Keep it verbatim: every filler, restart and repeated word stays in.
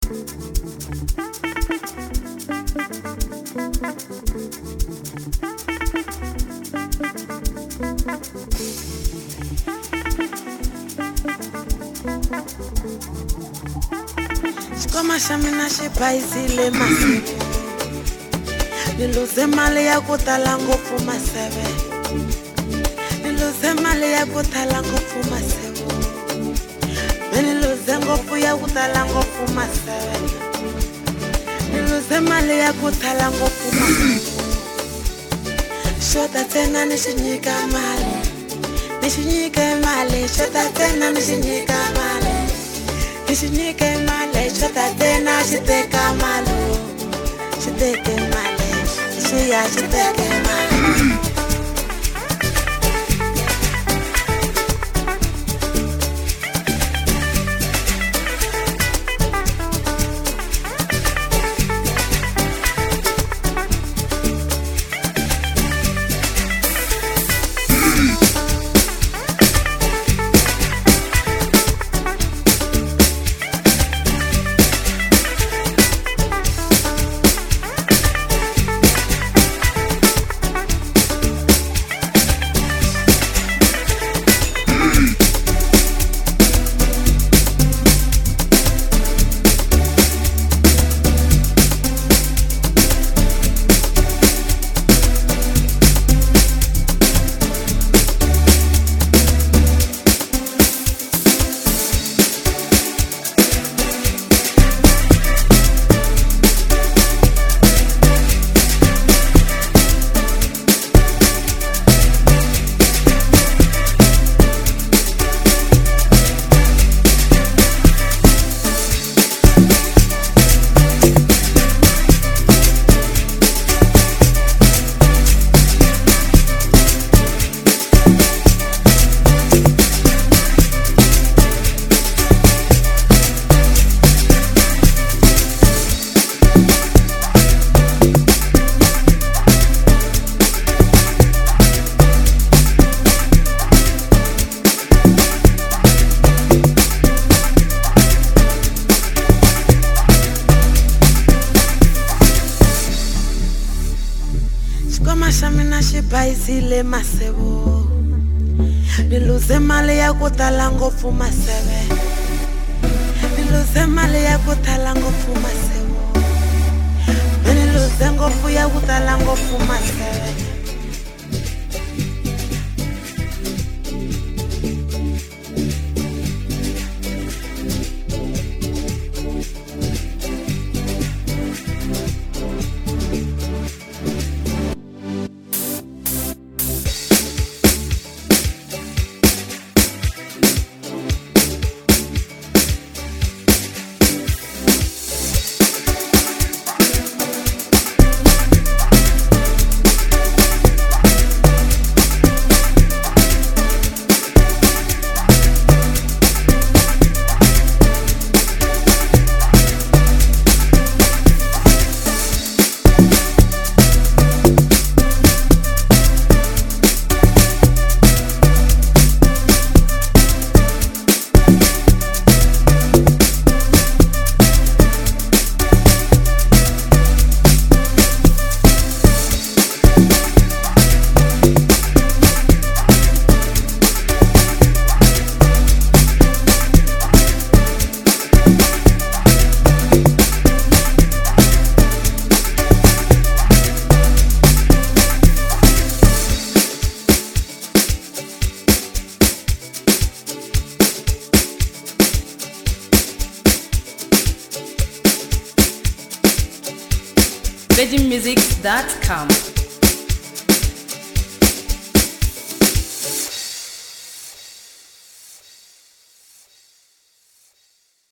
Kama shamina shipaisile masebe niluze mali ya kutala ngofu masebe niluze mali ya kutala ngofu masebe niluze ngofu ya kutala ngofu masebe niluze mali ya kutala ngofu masebe shota tena nishinyika mali nishinyika mali shota tena nishinyika mali nishinyike mali shota tena shiteka malo shiteke mali shiya shiteke mali Kama shamina shipaisile masebo niluze mali ya kutala ngofu masebe niluze mali ya kutala ngofu masebo niluze ngofu ya kutala ngofu masebe Veggie Music dot com